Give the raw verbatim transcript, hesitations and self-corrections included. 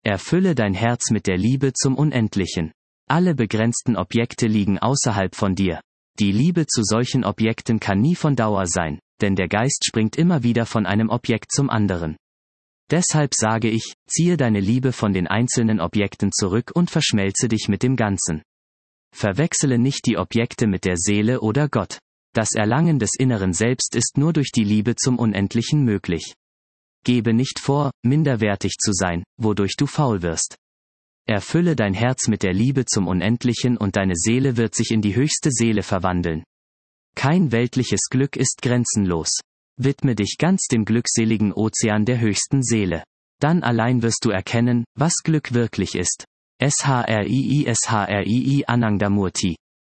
Erfülle dein Herz mit der Liebe zum Unendlichen. Alle begrenzten Objekte liegen außerhalb von dir. Die Liebe zu solchen Objekten kann nie von Dauer sein, denn der Geist springt immer wieder von einem Objekt zum anderen. Deshalb sage ich, ziehe deine Liebe von den einzelnen Objekten zurück und verschmelze dich mit dem Ganzen. Verwechsele nicht die Objekte mit der Seele oder Gott. Das Erlangen des inneren Selbst ist nur durch die Liebe zum Unendlichen möglich. Gebe nicht vor, minderwertig zu sein, wodurch du faul wirst. Erfülle dein Herz mit der Liebe zum Unendlichen und deine Seele wird sich in die höchste Seele verwandeln. Kein weltliches Glück ist grenzenlos. Widme dich ganz dem glückseligen Ozean der höchsten Seele. Dann allein wirst du erkennen, was Glück wirklich ist. S H R I I S H R I I Anandamurti